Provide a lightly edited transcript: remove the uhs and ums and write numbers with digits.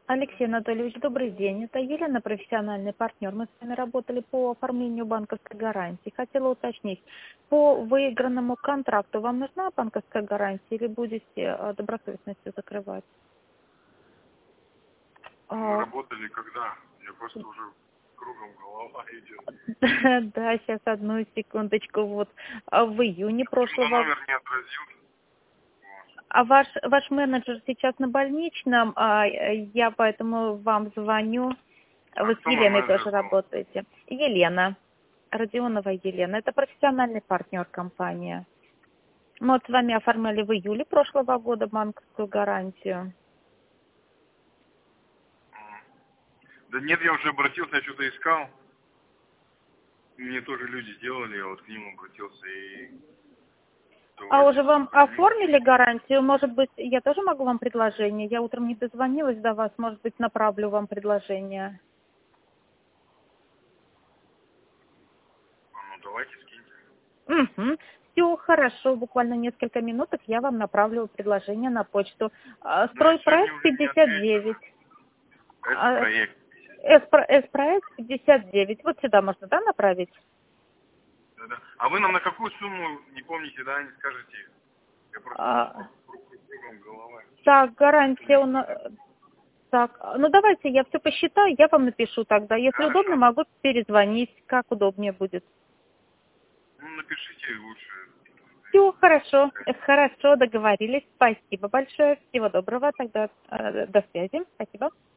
Алексей Анатольевич, добрый день. Это Елена, профессиональный партнер. Мы с вами работали по оформлению банковской гарантии. Хотела уточнить, по выигранному контракту вам нужна банковская гарантия или будете добросовестно все закрывать? Мы А, работали когда? Я просто уже кругом голова идет. Да, сейчас одну секундочку. Вот в июне Почему-то прошлого. номер не отразился. Вот. А ваш менеджер сейчас на больничном, я поэтому вам звоню. А Вы с кто мой Еленой менеджер тоже был? работаете. Елена. Родионова Елена. Это профессиональный партнер компании. Мы вот с вами оформляли в июле прошлого года банковскую гарантию. Да нет, я уже обратился, я что-то искал. Мне тоже люди делали, я вот к ним обратился и А уже давайте вам сохраним. оформили гарантию? Может быть, я тоже могу вам предложение? Я утром не дозвонилась до вас. Может быть, направлю вам предложение. Ну давайте скиньте. Угу. Все хорошо, буквально несколько минуток я вам направлю предложение на почту. Но я сегодня Стройпроект уже не отвечу. 59. С-проект. С-проект 59. Вот сюда можно, да, направить? Да-да. А вы нам на какую сумму, не помните, да, не скажете? Я просто уже А, кругом голова. так, гарантия Сумму у нас... сказать. Так, ну давайте я все посчитаю, я вам напишу тогда. Если удобно, Хорошо. могу перезвонить, как удобнее будет. Ну напишите лучше. Все, хорошо, хорошо, договорились. Спасибо большое, всего доброго, тогда до связи. Спасибо.